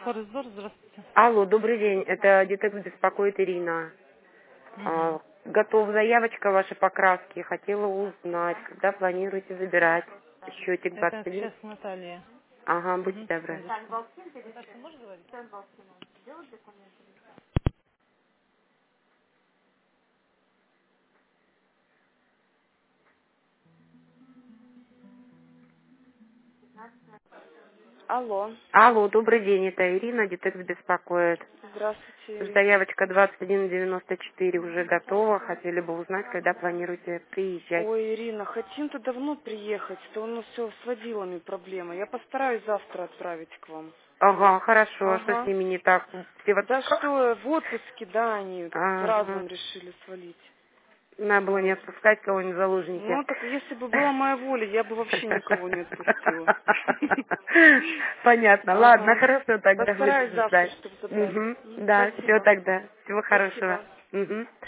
Форезор, здравствуйте. Алло, добрый день. Это детектив беспокоит Ирина. Мгм. Готова заявочка вашей покраски. Хотела узнать, когда планируете забирать счетик Это 21. сейчас Наталья. Ага, будьте Угу, добры. секундочку. Саша, можешь говорить? Алло, Алло, добрый день. Это Ирина, детектив беспокоит. здравствуйте, Ирина. Заявочка 2194 уже готова. Хотели бы узнать, когда планируете приезжать. Ой, Ирина, хотим-то давно приехать, то у нас все с водилами проблема. Я постараюсь завтра отправить к вам. Ага, хорошо. А что с Ага. ними не так? Все в Да отпусках? что, в отпуске, да, они Ага. разом решили свалить. Надо было не Вот. отпускать кого-нибудь в заложники. Ну, так если бы была моя воля, я бы вообще никого не отпустила. Понятно. Ладно, Ага. хорошо, тогда Постараюсь будем завтра, ждать. чтобы забрать. Угу. Да, все Спасибо. тогда. Всего хорошего. Спасибо. Угу.